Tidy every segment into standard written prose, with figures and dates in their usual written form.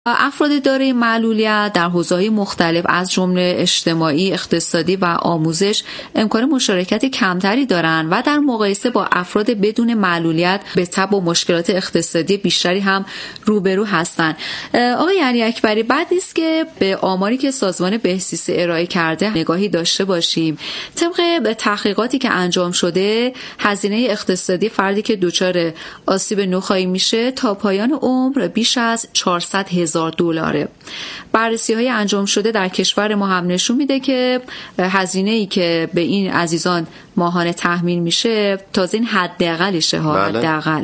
افراد دارای معلولیت در حوزه‌های مختلف از جمله اجتماعی، اقتصادی و آموزش امکان مشارکت کمتری دارند و در مقایسه با افراد بدون معلولیت به تب و مشکلات اقتصادی بیشتری هم روبرو هستند. آقای علی اکبری، بعد نیست که به آماری که سازمان بهزیستی ارائه کرده نگاهی داشته باشیم. طبق تحقیقاتی که انجام شده، هزینه اقتصادی فردی که دچار آسیب نخاعی میشه تا پایان عمر بیش از $400,000. بررسی‌های انجام شده در کشور ما هم نشون میده که هزینه‌ای که به این عزیزان ماهانه تحمیل میشه تازه این حداقلشه ها، حداقل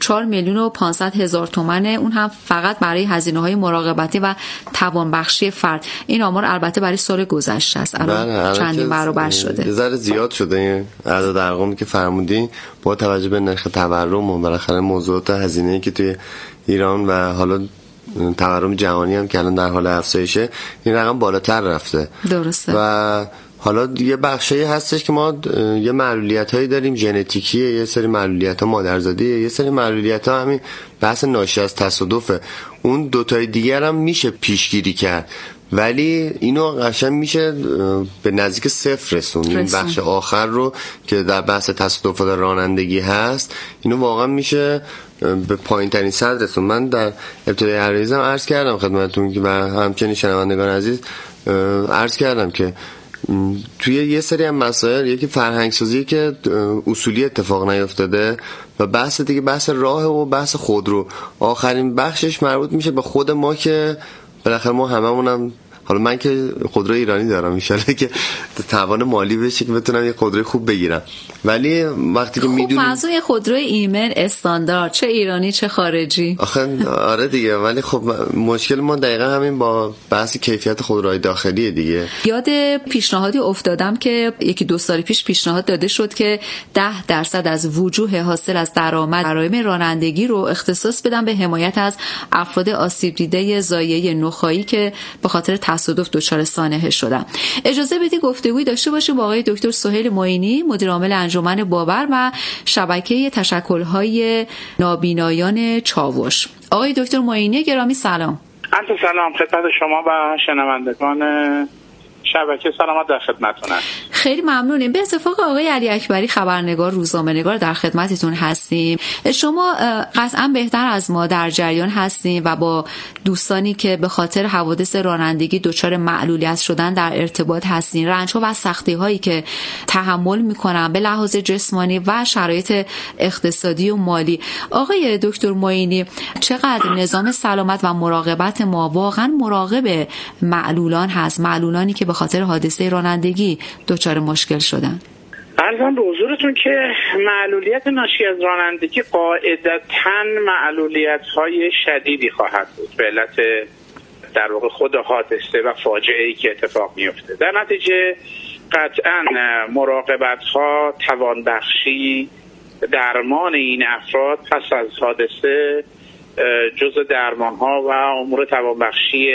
4,500,000 تومان، اون هم فقط برای هزینه‌های مراقبتی و توانبخشی فرد. این آمار البته برای سال گذشته است، الان چندین برابر شده، یه ذره زیاد شده این عدد ارقامی که فرمودین با توجه به نرخ تورم و بالاخره موضوعات هزینه‌ای که توی ایران و حالا تورم جهانی هم که الان در حال افزایشه، این رقم بالاتر رفته. درسته. و حالا یه بخشی هستش که ما یه معلولیت‌هایی داریم ژنتیکیه، یه سری معلولیت‌ها مادرزادیه، یه سری معلولیت‌ها همین بحث ناشی از تصادفه. اون دوتای دیگر هم میشه پیشگیری کرد، ولی اینو قشنگ میشه به نزدیک صفر رسون. این بخش آخر رو که در بحث تصادفات رانندگی هست، اینو واقعا میشه به پایین ترین سطح رسون. من در ابتدای عرایزم عرض کردم خدمتتون که و همچنین شنوندگان عزیز عرض کردم که توی یه سری از مسائل یکی فرهنگسازی که اصولی اتفاق نیفتاده و بحث دیگه بحث راه و بحث خودرو. آخرین بخشش مربوط میشه به خود ما که بالاخره ما هممونم، حالا من که خودروی ایرانی دارم ان شاءالله که توان مالی بشه که بتونم یه خودروی خوب بگیرم، ولی وقتی که میدونم منظور یه خودروی ایمن استاندارد، چه ایرانی چه خارجی. آره دیگه، ولی خب مشکل ما دقیقا همین با بحث کیفیت خودروهای داخلی دیگه. یاد پیشنهادی افتادم که یکی دو سال پیش پیشنهاد داده شد که 10% از وجوه حاصل از درآمد غرائم رانندگی رو اختصاص بدن به حمایت از افراد آسیب دیده زایعه نخاعی که به خاطر تصادف دچار سانحه شدن. اجازه بدید گفتگویی داشته باشیم با آقای دکتر سهیل معینی، مدیر عامل انجمن باور و شبکه تشکل‌های نابینایان چاوش. آقای دکتر معینی گرامی سلام. عرض سلام خدمت شما و شنوندگان شبکه سلامت در خدمتتونم. خیلی ممنونیم. به اتفاق آقای علی اکبری خبرنگار روزنامه‌نگار در خدمتتون هستیم. شما قطعا بهتر از ما در جریان هستیم و با دوستانی که به خاطر حوادث رانندگی دچار معلولیت شدن در ارتباط هستین، رنج‌ها و سختی‌هایی که تحمل می‌کنن به لحاظ جسمانی و شرایط اقتصادی و مالی. آقای دکتر معینی، چقدر نظام سلامت و مراقبت ما واقعا مراقب معلولان هست، معلولانی که به خاطر حادثه رانندگی دچار مشکل شدن؟ عرضم به حضورتون که معلولیت ناشی از رانندگی قاعدتاً معلولیت‌های شدیدی خواهد بود به علت در واقع خود حادثه و فاجعه‌ای که اتفاق میفته. در نتیجه قطعاً مراقبت‌ها، توانبخشی، درمان این افراد پس از حادثه جزء درمان‌ها و امور توانبخشی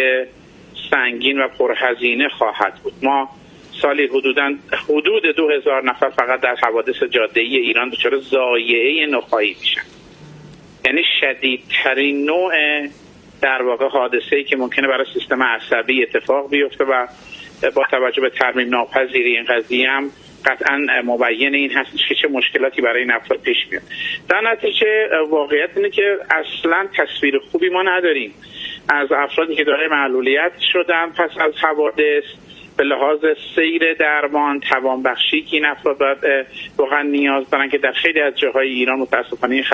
سنگین و پرهزینه خواهد بود. ما سالی حدود 2000 نفر فقط در حوادث جاده‌ای ایران دچار زایعه نخاعی میشن. یعنی شدیدترین نوع در واقع حادثه‌ای که ممکنه برای سیستم عصبی اتفاق بیفته و با توجه به ترمیم ناپذیری این قضیه هم قطعاً مبین این هستش که چه مشکلاتی برای این افراد پیش میاد. در نتیجه واقعیت اینه که اصلاً تصویر خوبی ما نداریم از افرادی که دارای معلولیت شدن پس از حوادث به لحاظ سیر درمان، توانبخشی که این افراد باید واقعا نیاز دارن که در خیلی از جاهای ایران متاسفانه این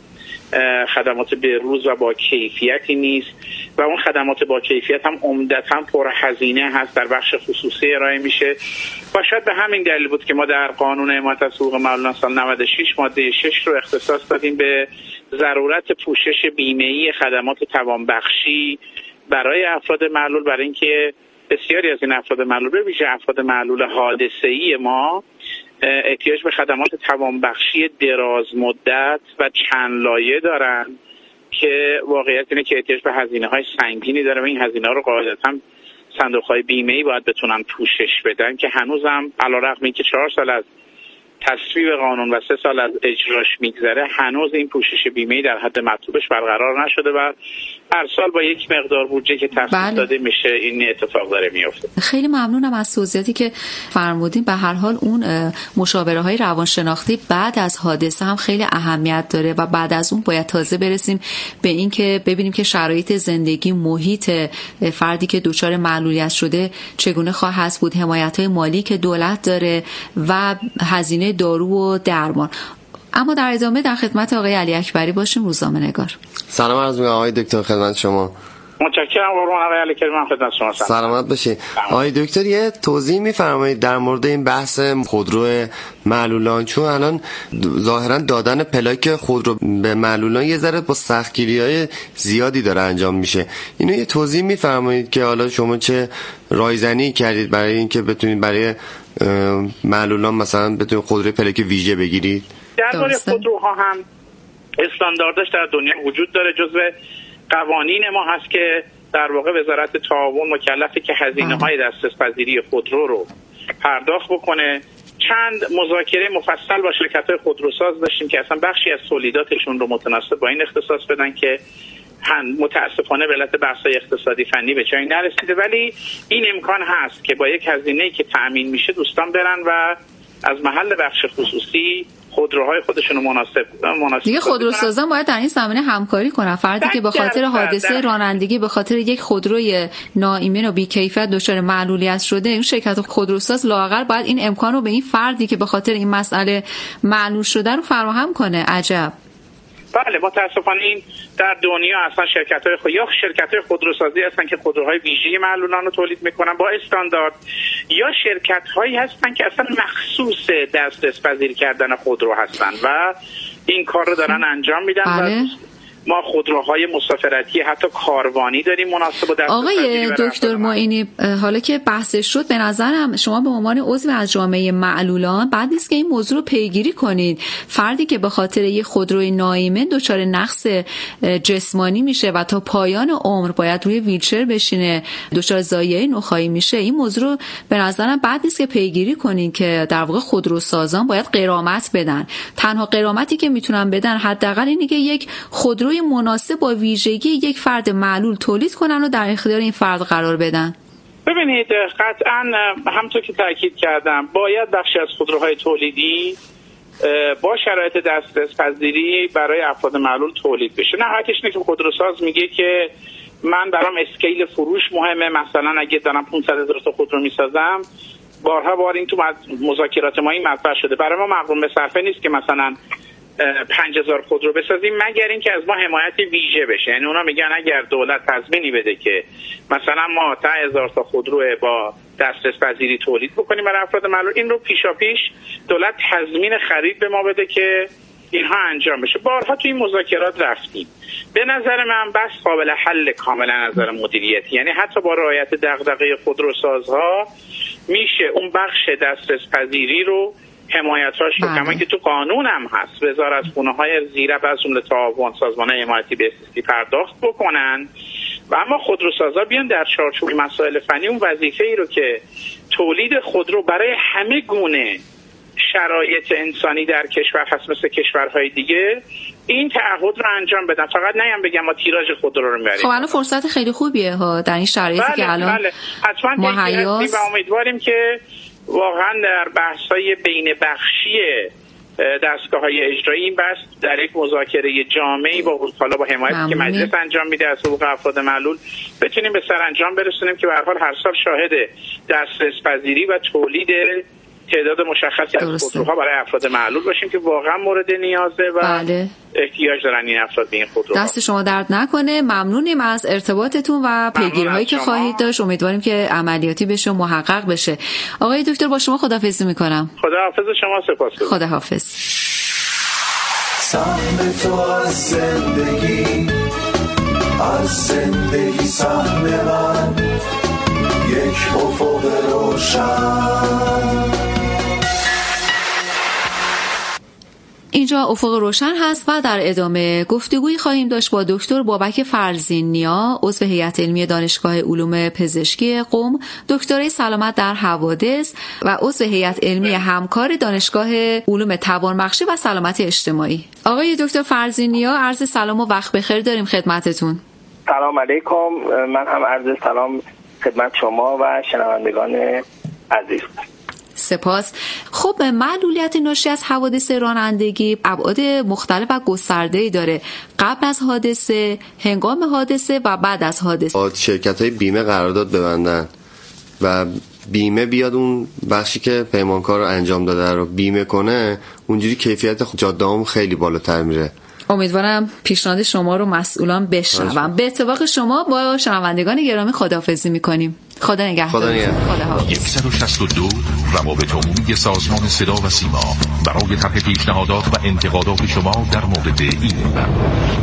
خدمات بروز و با کیفیتی نیست و اون خدمات با کیفیت هم عمدتاً پرهزینه هست، در بخش خصوصی ارائه میشه و شاید به همین دلیل بود که ما در قانون حمایت از حقوق معلولان سال 96 ماده 6 رو اختصاص دادیم به ضرورت پوشش بیمه‌ای خدمات توانبخشی برای افراد معلول، برای اینکه بسیاری از این افراد معلول به ویژه افراد معلول حادثه‌ای ما احتیاج به خدمات توانبخشی دراز مدت و چند لایه دارن که واقعیت اینه که احتیاج به هزینه‌های سنگینی داره و این هزینه‌ها رو قاعدتاً صندوق‌های بیمه‌ای باید بتونن پوشش بدن که هنوزم علیرغم اینکه 4 سال از تصویب قانون و 3 سال از اجراش میگذره هنوز این پوشش بیمه‌ای در حد مطلوبش برقرار نشده و هر سال با یک مقدار بودجه که تخصیص داده میشه این اتفاق داره میفته. خیلی ممنونم از توضیحاتی که فرمودین. به هر حال اون مشاوره های روانشناختی بعد از حادثه هم خیلی اهمیت داره و بعد از اون باید تازه برسیم به این که ببینیم که شرایط زندگی، محیط فردی که دچار معلولیت شده چگونه خواهد بود، حمایت‌های مالی که دولت داره و هزینه دارو و درمان. اما در ادامه در خدمت آقای علی اکبری باشیم، روزنامه‌نگار. سلام عرض می‌کنم آقای دکتر، خدمت شما. متشکرم قربان آقای علی اکبری، من خدمت شما. سلامت باشید. آقای دکتر یه توضیح می‌فرمایید در مورد این بحث خودرو معلولان، چون الان ظاهرا دادن پلاک خودرو به معلولان یه ذره با سختگیری‌های زیادی داره انجام میشه. اینو یه توضیح می‌فرمایید که حالا شما چه رایزنی کردید برای اینکه بتونید برای معلولان مثلا بتونید خودروی پلاک ویژه بگیرید؟ درباره خودروها هم استانداردش در دنیا وجود داره. جزو قوانین ما هست که در واقع وزارت تعاون مکلفه که هزینه‌های دسترس‌پذیری خودرو رو پرداخت بکنه. چند مذاکره مفصل با شرکت‌های خودروساز داشتیم که اصلا بخشی از تولیداتشون رو متناسب با این اختصاص بدن که متاسفانه به علت بحث‌های اقتصادی فنی به جایی نرسیده، ولی این امکان هست که با یک هزینه‌ای که تأمین میشه دوستان برن و از محل بخش خصوصی خودروهای خودشون رو مناسب دیگه خودروسازان باید در این زمینه همکاری کنن. فردی که به خاطر حادثه رانندگی به خاطر یک خودروی ناایمن و بی‌کیفیت دچار معلولیت شده، این شرکت خودروساز لااقل باید این امکان رو به این فردی که به خاطر این مسئله معلول شده رو فراهم کنه. عجب. بله، متاسفانه این در دنیا اصلا شرکت‌های خودروسازی هستن که خودروهای ویژه معلولان رو تولید میکنن با استاندارد، یا شرکت‌هایی هستن که اصلا مخصوص دسترس‌پذیر کردن خودرو هستن و این کار رو دارن انجام میدن. بله. ما خودروهای مسافرتی حتی کاروانی داریم مناسب و آقای دکتر معینی، حالا که بحثش شد، به نظرم شما به عنوان عضو از جامعه معلولان بعد نیست که این موضوع رو پیگیری کنید. فردی که به خاطر یه خودروی ناایمن دچار نقص جسمانی میشه و تا پایان عمر باید روی ویلچر بشینه، دچار ضایعه نخاعی میشه، این موضوع رو به نظرم بعد نیست که پیگیری کنید که در واقع خودروسازان باید غرامت بدن. تنها غرامتی که میتونن بدن حداقل اینه که یک خودروی مناسب با ویژگی یک فرد معلول تولید کنن و در اختیار این فرد قرار بدن. ببینید، قطعاً همونطور که تاکید کردم باید بخشی از خودروهای تولیدی با شرایط دسترس‌پذیری برای افراد معلول تولید بشه. نهایتش اینه که خودروساز میگه که من برام اسکیل فروش مهمه، مثلا اگه دارم 500,000 تا خودرو میسازم، بارها این تو مذاکرات ما این مطرح شده، برای ما مقرون به صرفه نیست که مثلا 5,000 خودرو بسازیم مگر اینکه از ما حمایت ویژه بشه. یعنی اونا میگن اگر دولت تضمینی بده که مثلا ما 10,000 تا خودرو با دسترس‌پذیری تولید بکنیم برای افراد معلول، این رو پیشاپیش دولت تضمین خرید به ما بده که اینها انجام بشه. بارها تو این مذاکرات رفتیم. به نظر من بس قابل حل کاملا نظر مدیریتی، یعنی حتی با رعایت دغدغه خودروسازها میشه اون بخش دسترس‌پذیری رو حمایتاش رو کما که تو قانون هم هست وزارتخونه‌های زیر از جمله تعاون، سازمان‌های حمایتی به استیستی پرداخت بکنن و اما خودروسازا بیان در چارچوب مسائل فنی اون وظیفه‌ای رو که تولید خودرو برای همه گونه شرایط انسانی در کشور هست مثل کشورهای دیگه این تعهد رو انجام بدن. فقط نیم بگم ما تیراژ خودرو رو می‌بریم. خب الان فرصت خیلی خوبیه ها در این شرایطی که الان حتما مهیاست و امیدواریم که واقعا در بحث‌های بین بخشی دستگاه‌های اجرایی این بحث در یک مذاکره جامعی با حالا با حمایتی که مجلس انجام میده از حقوق افراد معلول بتونیم به سرانجام برسونیم که به هر حال هر سال شاهد دسترس‌پذیری و تولید تعداد مشخصی از خودروها برای افراد معلول باشیم که واقعا مورد نیازه و احتیاج دارن این افراد به این خودروها. دست شما درد نکنه. ممنونیم از ارتباطتون و پیگیری‌هایی که خواهید داشت. امیدواریم که عملیاتی بشه و محقق بشه. آقای دکتر با شما خداحافظی میکنم. خداحافظ شما، سپاسگزارم. خداحافظ. سهم تو از زندگی سهم من یک افق روشن. اینجا افق روشن هست و در ادامه گفتگویی خواهیم داشت با دکتر بابک فرزین‌نیا، عضو هیئت علمی دانشگاه علوم پزشکی قم، دکترای سلامت در حوادث و عضو هیئت علمی همکار دانشگاه علوم توانبخشی و سلامت اجتماعی. آقای دکتر فرزین‌نیا، عرض سلام و وقت بخیر داریم خدمتتون. سلام علیکم. من هم عرض سلام خدمت شما و شنوندگان عزیز. سپاس. خب معلولیت ناشی از حوادث رانندگی ابعاد مختلف و گسترده‌ای داره، قبل از حادثه، هنگام حادثه و بعد از حادثه. شرکت‌های بیمه قرارداد ببندن و بیمه بیاد اون بخشی که پیمانکار رو انجام داده رو بیمه کنه، اونجوری کیفیت جاده‌ام خیلی بالاتر میره. امیدوارم پیشنهاد شما رو مسئولان بشنوم. به اتفاق شما با شنوندگان گرامی خداحافظی می‌کنیم. خدا نگهدار. خدا نگهدار. 162 روابط عمومی سازمان صدا و سیما برای طرح پیشنهادات و انتقادات شما در مورد این برنامه.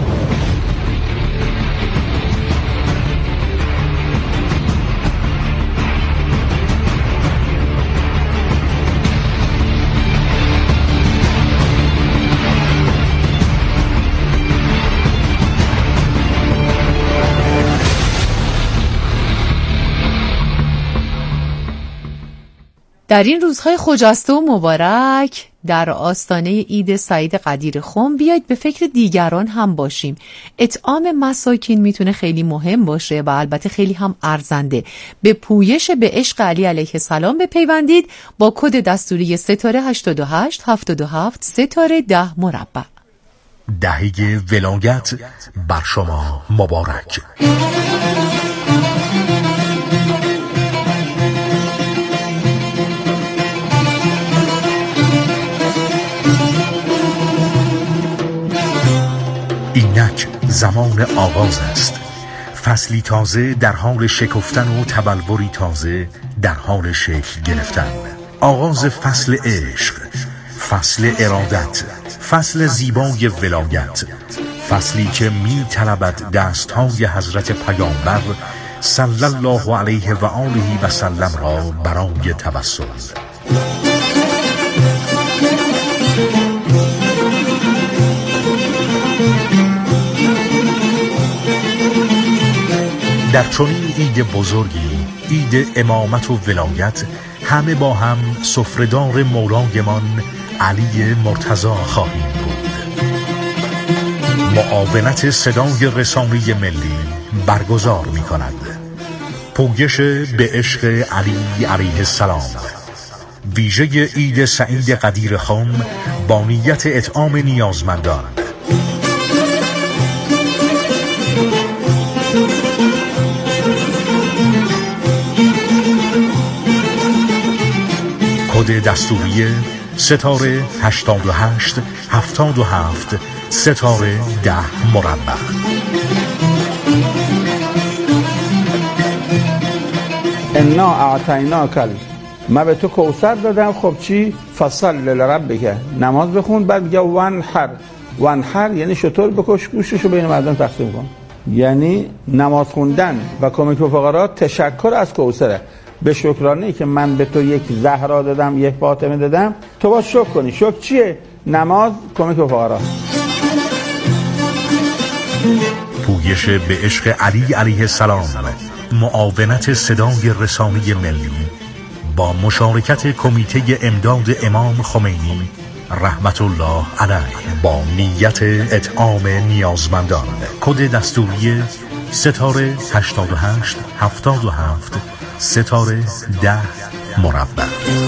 در این روزهای خجسته و مبارک در آستانه عید سعید قدیر خم بیایید به فکر دیگران هم باشیم. اطعام مساکین میتونه خیلی مهم باشه و البته خیلی هم ارزنده. به پویش به عشق علی علیه السلام بپیوندید با کد دستوری ستاره 88 77 ستاره 10 مربع. دهه ولایت بر شما مبارک. اینک زمان آغاز است، فصلی تازه در حال شکفتن و تبلوری تازه در حال شکل گرفتن. آغاز فصل عشق، فصل ارادت، فصل زیبای ولایت، فصلی که می طلبد دستهای حضرت پیامبر صلی الله علیه و آله و سلم را برای توسل. در چنین عید بزرگی، عید امامت و ولایت، همه با هم سفره‌دار مولایمان علی مرتضی خواهیم بود. معاونت صدای رسانه‌ای ملی برگزار می کند. پویش به عشق علی علیه السلام، ویژه عید سعید قدیر خم با نیت اطعام نیازمندان. کد دستوری ستاره 88 77 ستاره 10 مربع. انا اعطیناک، ما به تو کوثر دادم. خب چی؟ فصل لربک، نماز بخون. بعد میگه وانحر یعنی شطور بکش، گوشتشو بین مردم تقسیم کن. یعنی نماز خوندن و کمک به فقرا تشکر از کوثره. به شکرانه ای که من به تو یک زهرا دادم، یک فاطمه دادم، تو باید شکر کنی. شکر چیه؟ نماز، کمک به فقرا. پویش به عشق علی علیه السلام، معاونت صدای رسانه‌ای ملی با مشارکت کمیته امداد امام خمینی رحمت الله علیه با نیت اطعام نیازمندان. کد دستوری ستاره 88 77 ستاره 10 مربع.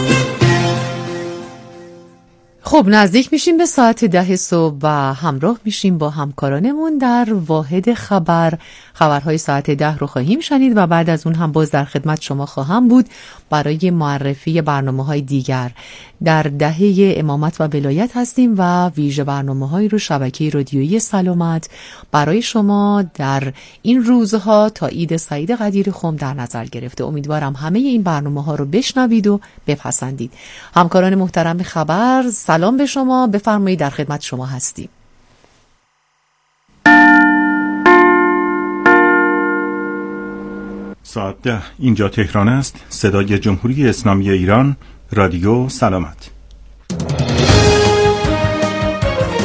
خب نزدیک میشیم به ساعت 10 صبح و همراه میشیم با همکارانمون در واحد خبرهای ساعت 10 رو خواهیم شنید و بعد از اون هم باز در خدمت شما خواهم بود برای معرفی برنامه‌های دیگر. در دهه امامت و ولایت هستیم و ویژه برنامه‌هایی رو شبکه رادیویی سلامت برای شما در این روزها تا عید سعید قدیر خم در نظر گرفته. امیدوارم همه این برنامه‌ها رو بشنوید و بپسندید. همکاران محترم خبر، سلام به شما، بفرمایید در خدمت شما هستیم. ساعت 10 اینجا تهران است. صدای جمهوری اسلامی ایران، رادیو سلامت.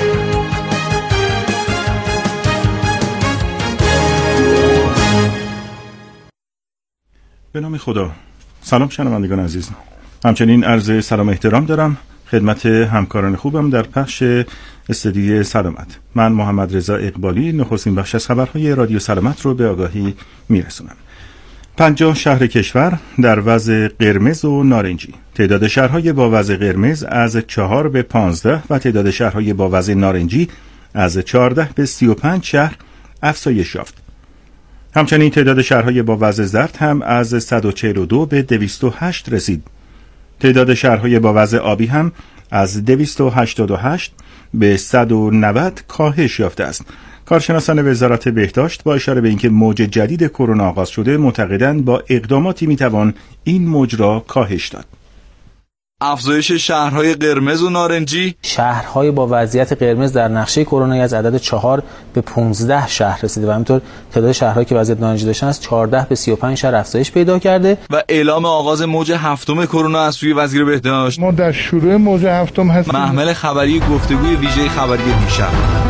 به نام خدا. سلام شنوندگان عزیز، همچنین عرض سلام احترام دارم خدمت همکاران خوبم در پخش استدیوی سلامت. من محمد رضا اقبالی نخستین بخش از خبرهای رادیو سلامت رو به آگاهی میرسونم. 50 شهر کشور در وضع قرمز و نارنجی. تعداد شهرهای با وضع قرمز از 4 به 15 و تعداد شهرهای با وضع نارنجی از 14 به 35 شهر افزایش یافت. همچنین تعداد شهرهای با وضع زرد هم از 142 به 208 رسید. تعداد شهرهای با وضع آبی هم از 288 به 190 کاهش یافته است. کارشناسان وزارت بهداشت با اشاره به اینکه موج جدید کرونا آغاز شده معتقدند با اقداماتی میتوان این موج را کاهش داد. افزایش شهرهای قرمز و نارنجی. شهرهای با وضعیت قرمز در نقشه کرونا از عدد 4 به 15 شهر رسیده و همینطور تعداد شهرهایی که وضعیت نارنجی داشتن از 14 به 35 شهر افزایش پیدا کرده. و اعلام آغاز موج هفتم کرونا از سوی وزیر بهداشت. ما در شروع موج هفتم هستیم. محمل خبری گفتگوی ویژه خبری دیشب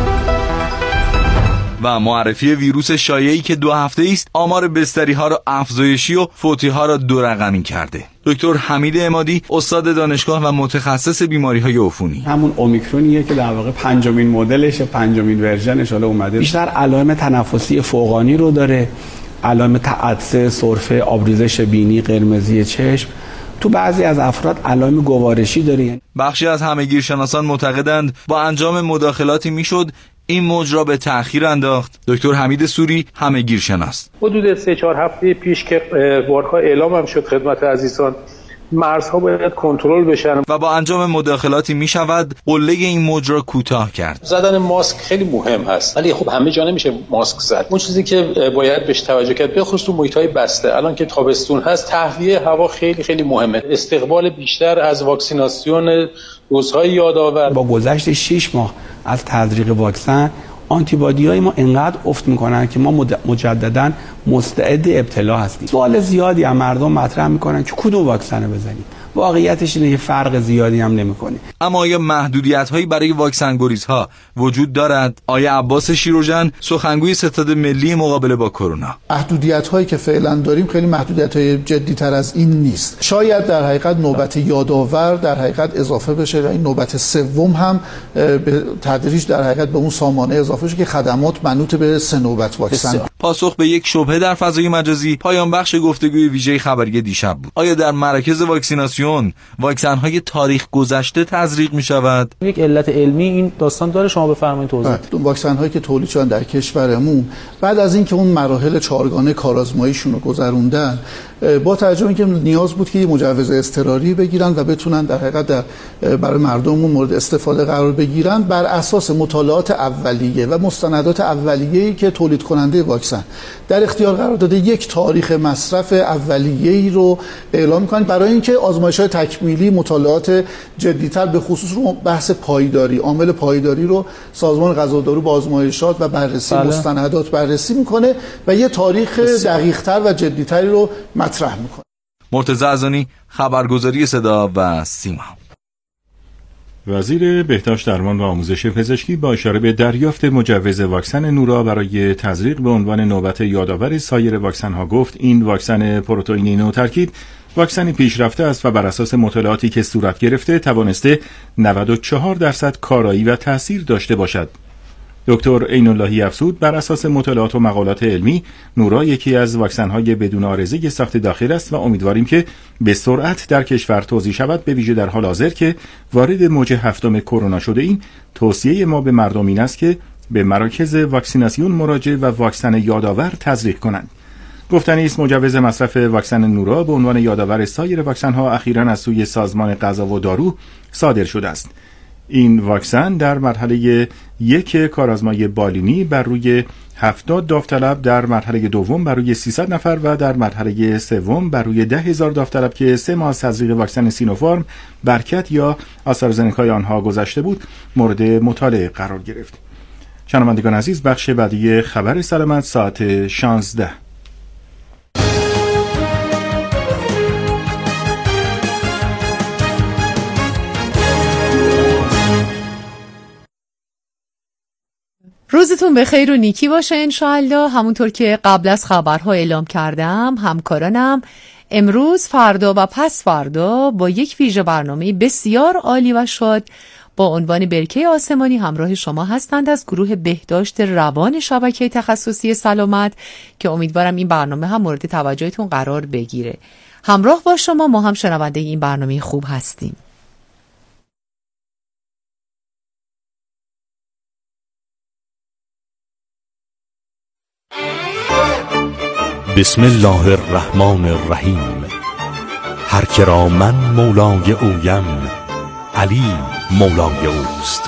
و معرفی ویروس شایعی که 2 هفته است آمار بستری ها را افزایشی و فوتی ها را 2 رقمی کرده. دکتر حمید عمادی استاد دانشگاه و متخصص بیماری های عفونی. همون اومیکرونیه که در واقع 5مین مدلش، 5مین ورژنش حالا اومده. بیشتر علائم تنفسی فوقانی رو داره، علائم عطسه، سرفه، آبریزش بینی، قرمزی چشم. تو بعضی از افراد علائم گوارشی داره. بخشی از همه‌گیرشناسان معتقدند با انجام مداخلاتی میشد این موج را به تأخیر انداخت. دکتر حمید سوری همه‌گیرشناس. حدود 3-4 هفته پیش که بارها اعلام هم شد خدمت عزیزان مرزها باید کنترل بشن و با انجام مداخلاتی می شود قله این موج را کوتاه کرد. زدن ماسک خیلی مهم هست ولی خب همه جا نمیشه ماسک زد. اون چیزی که باید بهش توجه کرد به خصوص تو محیط‌های بسته، الان که تابستون هست تهویه هوا خیلی خیلی مهمه. استقبال بیشتر از واکسیناسیون دوزهای یادآور. با گذشت 6 ماه از تزریق واکسن آنتیبادی‌های ما انقدر افت میکنن که ما مجدداً مستعد ابتلا هستیم. سوال زیادی از مردم مطرح میکنن که کدوم واکسن بزنیم. واقعیتش اینه که فرق زیادی هم نمیکنه. اما آیا محدودیت‌هایی برای واکسن گریزها وجود دارد؟ آیا عباس شیروژن سخنگوی ستاد ملی مقابله با کرونا. محدودیت‌هایی که فعلا داریم خیلی محدودیت‌های جدی‌تر از این نیست. شاید در حقیقت نوبت یادآور در حقیقت اضافه بشه و این نوبت سوم هم به تدریج در حقیقت به اون سامانه اضافه بشه که خدمات منوط به 3 نوبت واکسن. پاسخ به یک شبهه در فضای مجازی پایان بخش گفتگوی ویژه خبری دیشب بود. آیا در مراکز واکسیناسیون واکسن‌های تاریخ گذشته تزریق می‌شود؟ یک علت علمی این داستان داره، شما بفرمایید توضیح. واکسن‌هایی که تولید شدن در کشورمون بعد از اینکه اون مراحل 4گانه کارآزماییشون رو گذروندن با توجه به اینکه نیاز بود که مجوز اضطراری بگیرن و بتونن در حقیقت برای مردممون مورد استفاده قرار بگیرن بر اساس مطالعات اولیه و مستندات اولیه‌ای که تولید کننده واکسن در اختیار قرار داده یک تاریخ مصرف اولیه‌ای رو اعلام می‌کنن برای اینکه آزمایش‌های تکمیلی مطالعات جدی‌تر به خصوص رو بحث پایداری، عامل پایداری رو سازمان غذا و دارو با آزمایشات و بررسی مستندات بررسی می‌کنه و یه تاریخ دقیق‌تر و جدی‌تری رو مطرح می‌کنه. مرتضی ازانی، خبرگزاری صدا و سیما. وزیر بهداشت، درمان و آموزش پزشکی با اشاره به دریافت مجوز واکسن نورا برای تزریق به عنوان نوبت یادآور سایر واکسن‌ها گفت این واکسن پروتئینی نوترکیب واکسنی پیشرفته است و بر اساس مطالعاتی که صورت گرفته توانسته 94% کارایی و تأثیر داشته باشد. دکتر عین اللهی افزود بر اساس مطالعات و مقالات علمی نورا یکی از واکسن‌های بدون عارضه ساخت داخل است و امیدواریم که به سرعت در کشور توزیع شود، به ویژه در حال حاضر که وارد موج هفتم کرونا شده ایم. توصیه ما به مردم این است که به مراکز واکسیناسیون مراجعه و واکسن یادآور تزریق کنند. گفتنی است مجوز مصرف واکسن نورا به عنوان یادآور سایر واکسن‌ها اخیراً از سوی سازمان غذا و دارو صادر شده است. این واکسن در مرحله 1 کارآزمایی بالینی بر روی 70 داوطلب، در مرحله دوم بر روی 300 نفر و در مرحله سوم بر روی 10,000 داوطلب که 3 ماه از تزریق واکسن سینوفارم، برکت یا آسترازنکای آنها گذشته بود مورد مطالعه قرار گرفت. شنوندگان عزیز، بخش بعدی خبر سلامت ساعت 16. روز روزتون به خیر و نیکی باشه انشاءالله. همونطور که قبل از خبرها اعلام کردم، همکارانم امروز، فردا و پس فردا با یک ویژه برنامه بسیار عالی و شاد با عنوان برکه آسمانی همراه شما هستند از گروه بهداشت روان شبکه تخصصی سلامت که امیدوارم این برنامه هم مورد توجهتون قرار بگیره. همراه با شما، ما هم شنونده این برنامه خوب هستیم. بسم الله الرحمن الرحیم. هر که را من مولای اویم، علی مولای اوست.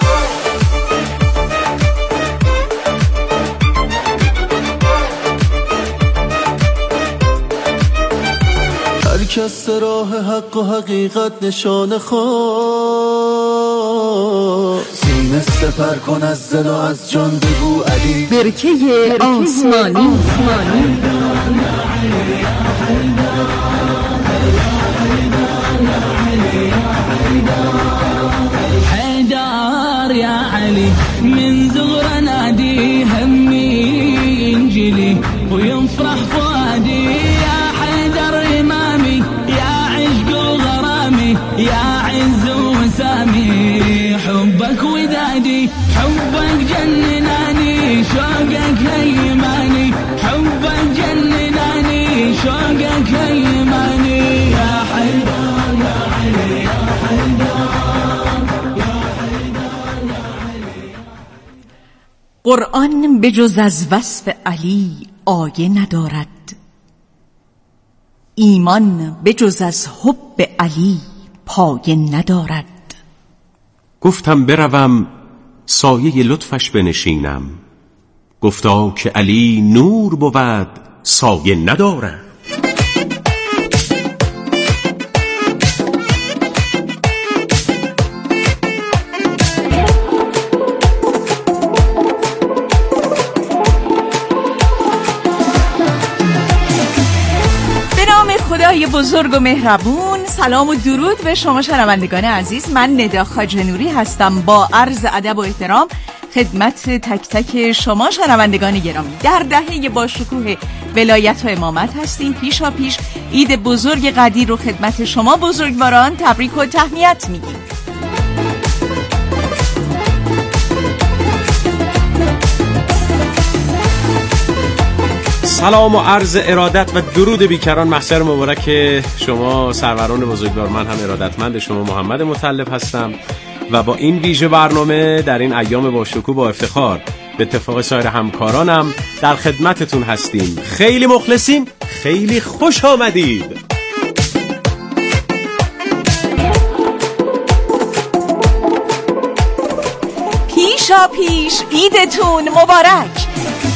هر کس راه حق و حقیقت نشانه خواه، سینه سپر کن از دل و از جان بگو علی. برکه آسمانی. حيدر يا علي من زغر نادي همي انجلي وينفرح فؤادي يا حيدر امامي يا عشق وغرامي يا عز وسامي حبك ودادي حبك جنناني شوقك هيماني حبك جنناني شوقك هيماني يا حيدر يا علي يا حيدر. قرآن به جز از وصف علی آیه ندارد، ایمان به جز از حب علی پایه ندارد. گفتم بروم سایه لطفش بنشینم، گفتا که علی نور بود سایه ندارد. خدای بزرگ و مهربون، سلام و درود به شما شنوندگان عزیز. من ندا خواجه نوری هستم با عرض ادب و احترام خدمت تک تک شما شنوندگان گرامی. در دهه با شکوه ولایت و امامت هستیم. پیشا پیش عید بزرگ قدیر رو خدمت شما بزرگواران تبریک و تهنیت میگیم. سلام و عرض ارادت و درود بیکران محشر مبارک شما سروران بزرگوار. من هم ارادتمند شما محمد مطلب هستم و با این ویژه برنامه در این ایام با شکوه با افتخار به اتفاق سایر همکارانم در خدمتتون هستیم. خیلی مخلصیم، خیلی خوش آمدید. پیشا پیش عیدتون مبارک.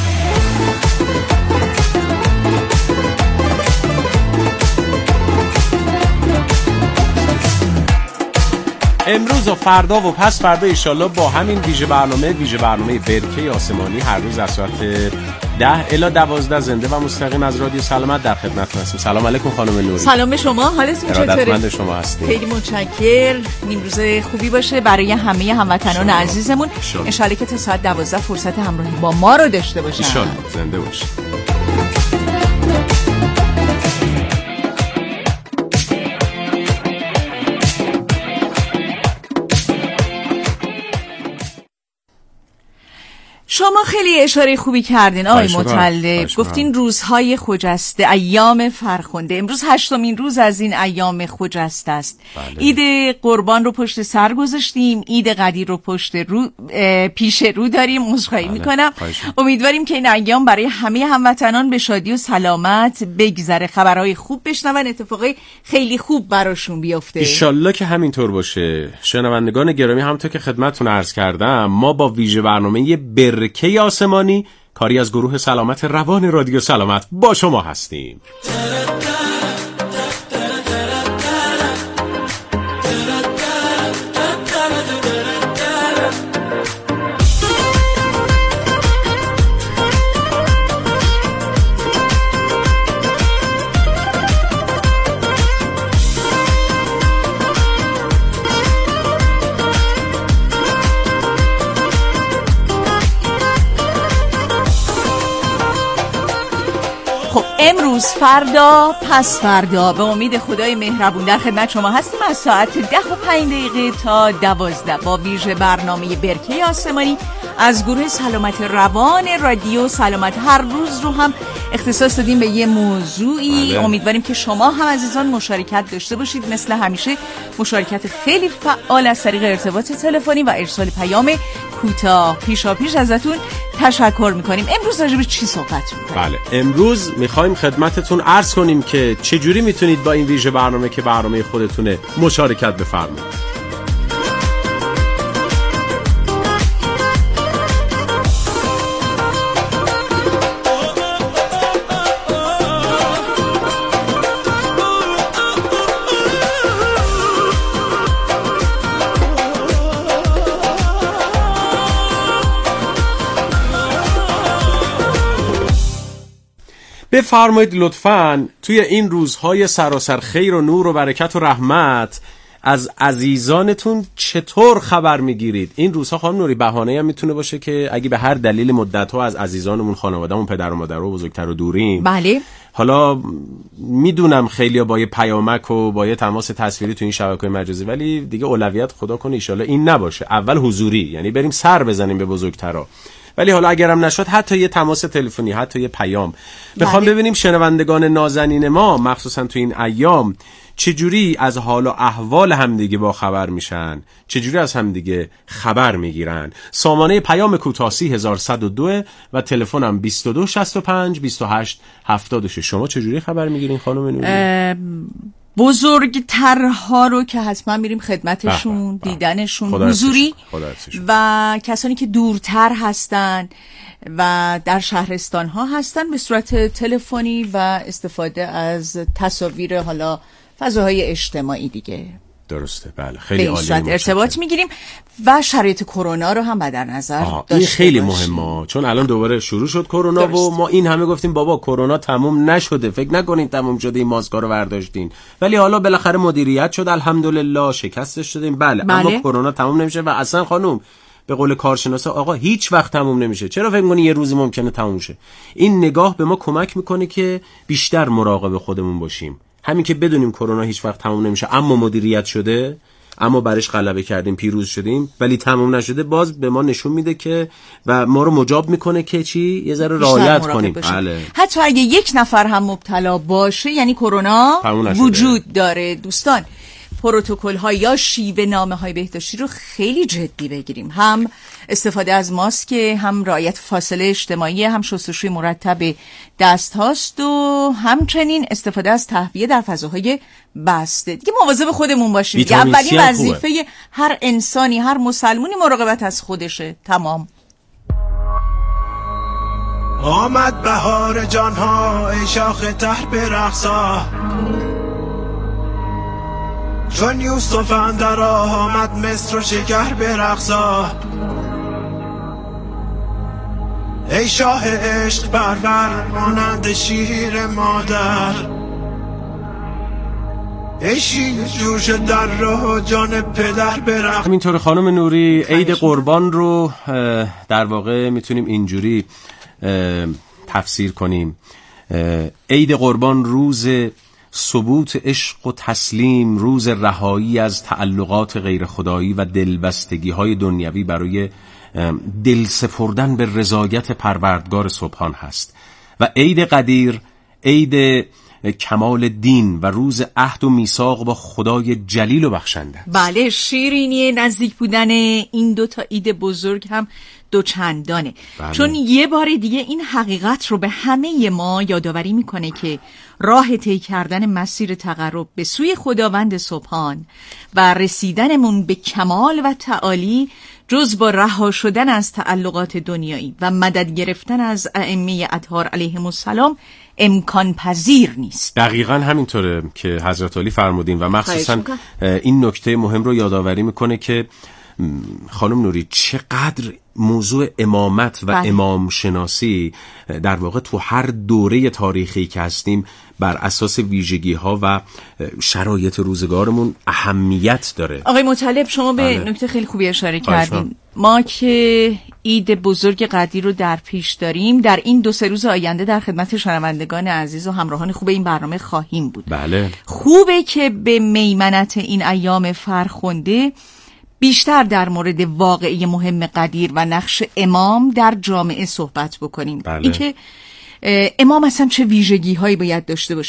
امروز و فردا و پس فردا انشالله با همین ویژه برنامه برکه آسمانی هر روز از ساعت 10 الی 12 زنده و مستقیم از رادیو سلامت در خدمتتون هستیم. سلام علیکم خانم نوری. سلام شما، حالتون چطوره؟ ارادتمند شما هستیم. خیلی متشکرم. این روز خوبی باشه برای همه هموطنان عزیزمون. ان شاء الله که تا ساعت 12 فرصت همراهی با ما رو داشته باشن. ان شاء الله زنده باشید. شما خیلی اشاره خوبی کردین آقای مطلب. گفتین روزهای خجسته، ایام فرخنده. امروز 8مین روز از این ایام خجسته است. عید قربان رو پشت سر گذاشتیم، عید قدیر رو پیش رو داریم. عذرخواهی میکنم. امیدواریم که این ایام برای همه هموطنان به شادی و سلامت بگذره، خبرهای خوب بشنون، اتفاقای خیلی خوب براشون بیفته. انشالله که همینطور باشه. شنوندگان گرامی، همونطور که خدمتتون عرض کردم، ما با ویژه برنامه برکه آسمانی کاری از گروه سلامت روان رادیو سلامت با شما هستیم. امروز، فردا، پس فردا به امید خدای مهربون در خدمت شما هستیم از ساعت 10:05 تا 12 با ویژه برنامه برکه آسمانی از گروه سلامت روان رادیو سلامت. هر روز رو هم اختصاص دادیم به یه موضوعی. امیدواریم که شما هم عزیزان مشارکت داشته باشید. مثل همیشه مشارکت خیلی فعال از طریق ارتباط تلفنی و ارسال پیام کوتاه. پیشاپیش ازتون تشکر میکنیم. امروز راجع به چی صحبت میکنیم؟ بله، امروز میخوایم خدمتتون عرض کنیم که چجوری میتونید با این ویژه برنامه که برنامه خودتونه مشارکت بفرمایید. بفرمایید لطفاً توی این روزهای سراسر خیر و نور و برکت و رحمت از عزیزانتون چطور خبر میگیرید؟ این روزها خانم نوری بهانه هم میتونه باشه که اگه به هر دلیل مدت‌ها از عزیزانمون، خانواده‌مون، پدر و مادر و بزرگتر و دوریم. بله. حالا میدونم خیلی‌ها با یه پیامک و با یه تماس تصویری تو این شبکه‌های مجازی، ولی دیگه اولویت خدا کنه ان شاءالله این نباشه. اول حضوری، یعنی بریم سر بزنیم به بزرگترا. ولی حالا اگرم نشد حتی یه تماس تلفنی، حتی یه پیام. میخوام ببینیم شنوندگان نازنین ما مخصوصا تو این ایام چجوری از حال و احوال همدیگه با خبر میشن، چجوری از همدیگه خبر میگیرن. سامانه پیام کوتاه 3102 و تلفنم 22 65 28 76. شما چجوری خبر میگیرین خانم نوری؟ بزرگترها رو که حتما میریم خدمتشون، دیدنشون حضوری، و کسانی که دورتر هستن و در شهرستان ها هستن به صورت تلفنی و استفاده از تصاویر حالا فضاهای اجتماعی دیگه. درسته، بله، خیلی عالی. به ارتباط میگیریم و شرایط کرونا رو هم در نظر داشته این خیلی مهمه، چون الان دوباره شروع شد کرونا و ما این همه گفتیم بابا کرونا تموم نشده، فکر نکنین تموم شده، این ماسکا رو برداشتین، ولی حالا بالاخره مدیریت شد الحمدلله، شکستش دادیم. بله. اما کرونا تموم نمیشه و اصلا خانم به قول کارشناسا آقا هیچ وقت تموم نمیشه. چرا فکر می‌کنی یه روزی ممکنه تموم شه؟ این نگاه به ما کمک میکنه که بیشتر مراقب خودمون باشیم. همین که بدونیم کرونا هیچ وقت تموم نمیشه، اما مدیریت شده، اما برش غلبه کردیم، پیروز شدیم، ولی تموم نشده، باز به ما نشون میده که و ما رو مجاب میکنه که چی؟ یه ذره رعایت کنیم. بله. حتی اگه یک نفر هم مبتلا باشه یعنی کرونا وجود داره. دوستان، پروتکل ها یا شیوه نامه های بهداشتی رو خیلی جدی بگیریم. هم استفاده از ماسک، هم رعایت فاصله اجتماعی، هم شستشوی مرتب دست هاست و همچنین استفاده از تهویه در فضاهای بسته. دیگه مواظب خودمون باشیم. اولین وظیفه هر انسانی، هر مسلمونی مراقبت از خودشه. تمام. آمد بهار جانها ای شاخ تر برقصا، چون یوسف اندر آمد مصر و شکر برقصا. ای شاه عشق پرور مانند شیر مادر، ای شیر جوش در راه جان پدر برقصا. همینطور خانم نوری عید قربان رو در واقع میتونیم اینجوری تفسیر کنیم. عید قربان روز ثبوت عشق و تسلیم، روز رهایی از تعلقات غیر خدایی و دلبستگی های دنیوی برای دل سپردن به رضایت پروردگار سبحان هست. و عید قدیر عید کمال دین و روز عهد و میثاق با خدای جلیل و بخشنده. بله، شیرینی نزدیک بودن این دو تا عید بزرگ هم دوچندانه. بله. چون یه بار دیگه این حقیقت رو به همه ما یادآوری میکنه که راه طی کردن مسیر تقرب به سوی خداوند سبحان و رسیدنمون به کمال و تعالی جز با رها شدن از تعلقات دنیایی و مدد گرفتن از ائمه اطهار علیهم السلام امکان پذیر نیست. دقیقاً همینطوره که حضرت علی فرمودین و مخصوصاً این نکته مهم رو یادآوری میکنه که خانم نوری چقدر موضوع امامت و امام شناسی در واقع تو هر دوره تاریخی که هستیم بر اساس ویژگی ها و شرایط روزگارمون اهمیت داره. آقای مطلب، شما به نکته خیلی خوبی اشاره کردین. ما که عید بزرگ قدیر رو در پیش داریم. در این 2-3 روز آینده در خدمت شنوندگان عزیز و همراهان خوب این برنامه خواهیم بود. بله. خوبه که به میمنت این ایام فرخنده بیشتر در مورد واقعه مهم قدیر و نقش امام در جامعه صحبت بکنیم. بله. اینکه امام اصلا چه ویژگی هایی باید داشته باشه.